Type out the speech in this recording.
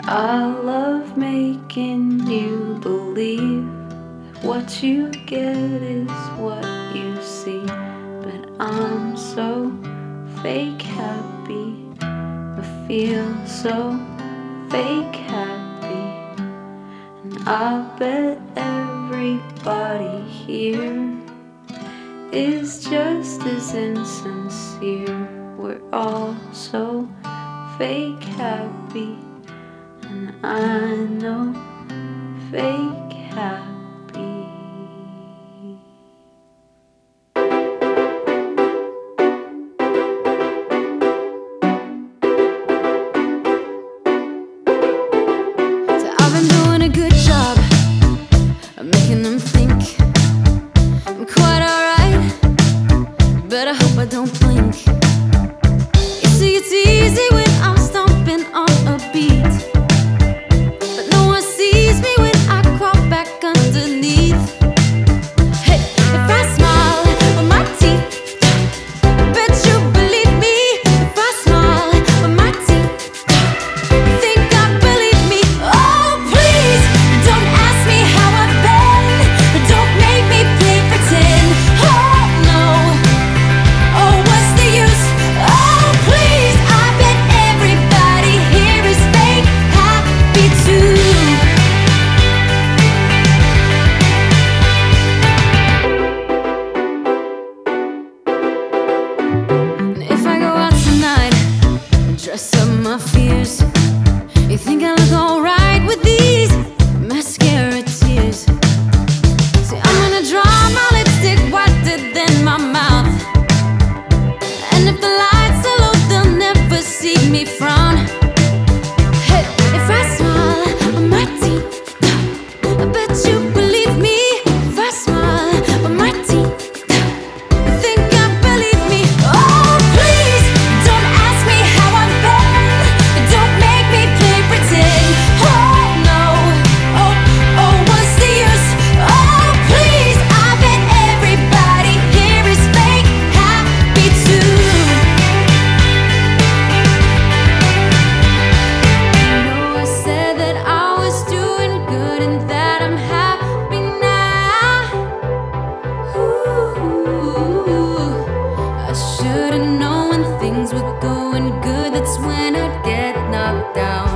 I love making you believe that what you get is what you see. But I'm so fake happy, I feel so fake happy. And I bet everybody here is just as insincere. We're all so fake happy, and I know fake happy. So I've been doing a good job of making them think I'm quite alright, but I hope I don't blink. You see, it's easy when I'm stomping on a beat, but no one sees me when I crawl back underneath. Hey, if I smile with my teeth, I bet you believe me. If I smile with my teeth, you think I believe me. Oh, please, don't ask me how I've been, but don't make me play pretend. Oh, no. Oh, what's the use? Oh, please, I bet everybody here is fake happy too. And if I go out tonight and dress up my fears, you think I look alright with these mascara tears? See, I'm gonna draw my lipstick whiter than my mouth, and if the lights are low, they'll never see me frown. Hey, if I smile with my teeth, I bet you believe me. If I smile with my teeth, you think I believe me. Oh, please, don't ask me how I've been, don't make me play pretend. Oh, no. Oh, oh, what's the use? Oh, please, I bet everybody here is fake happy too. I said that I was doing good and that I'm happy now. Ooh, I should've known when things were going good, that's when I'd get knocked down.